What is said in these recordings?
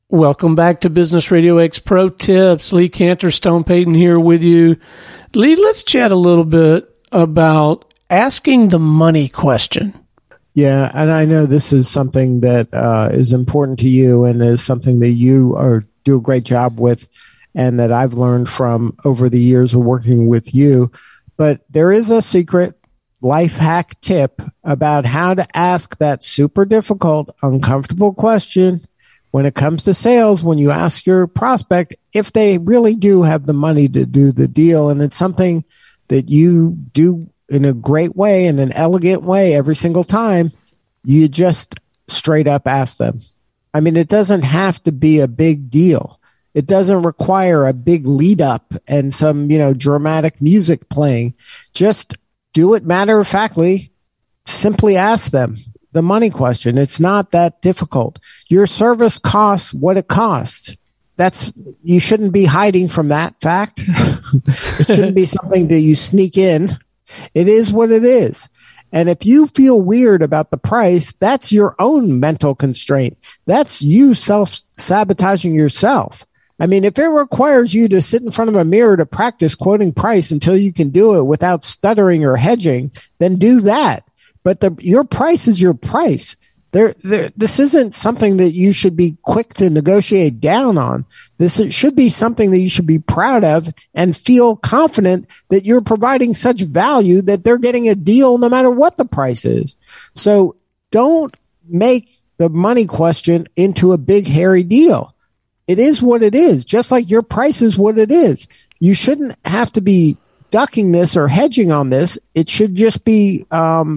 Welcome back to Business Radio X Pro Tips. Lee Cantor, Stone Payton here with you. Lee, let's chat a little bit about asking the money question. Yeah, and I know this is something that is important to you and is something that you do a great job with and that I've learned from over the years of working with you. But there is a secret life hack tip about how to ask that super difficult, uncomfortable question when it comes to sales, when you ask your prospect if they really do have the money to do the deal. And it's something that you do in a great way, in an elegant way every single time. You just straight up ask them. I mean, it doesn't have to be a big deal. It doesn't require a big lead up and some, dramatic music playing. Just do it matter-of-factly. Simply ask them the money question. It's not that difficult. Your service costs what it costs. You shouldn't be hiding from that fact. It shouldn't be something that you sneak in. It is what it is. And if you feel weird about the price, that's your own mental constraint. That's you self-sabotaging yourself. I mean, if it requires you to sit in front of a mirror to practice quoting price until you can do it without stuttering or hedging, then do that. But your price is your price. This isn't something that you should be quick to negotiate down on. This should be something that you should be proud of and feel confident that you're providing such value that they're getting a deal no matter what the price is. So don't make the money question into a big, hairy deal. It is what it is, just like your price is what it is. You shouldn't have to be ducking this or hedging on this. It should just be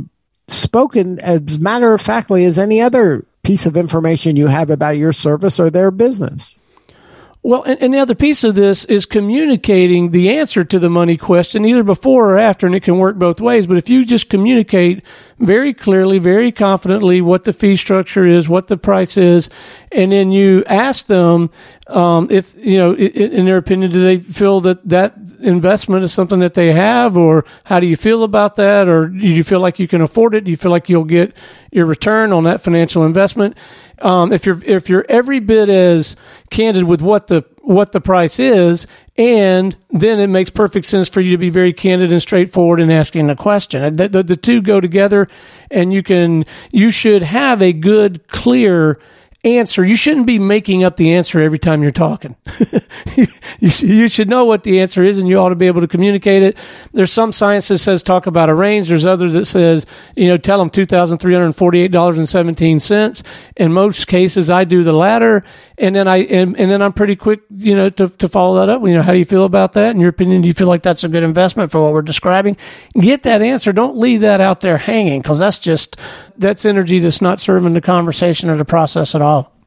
spoken as matter-of-factly as any other piece of information you have about your service or their business. Well, and the other piece of this is communicating the answer to the money question either before or after, and it can work both ways. But if you just communicate very clearly, very confidently what the fee structure is, what the price is, and then you ask them if, in their opinion, do they feel that investment is something that they have, or how do you feel about that? Or do you feel like you can afford it? Do you feel like you'll get your return on that financial investment? If you're every bit as candid with what the price is, and then it makes perfect sense for you to be very candid and straightforward in asking the question. The two go together, and you should have a good, clear answer. You shouldn't be making up the answer every time you're talking. You should know what the answer is, and you ought to be able to communicate it. There's some science that says talk about a range. There's others that says, tell them $2,348.17. In most cases, I do the latter, and then I'm pretty quick, to follow that up. How do you feel about that? In your opinion, do you feel like that's a good investment for what we're describing? Get that answer. Don't leave that out there hanging, because that's energy that's not serving the conversation or the process at all.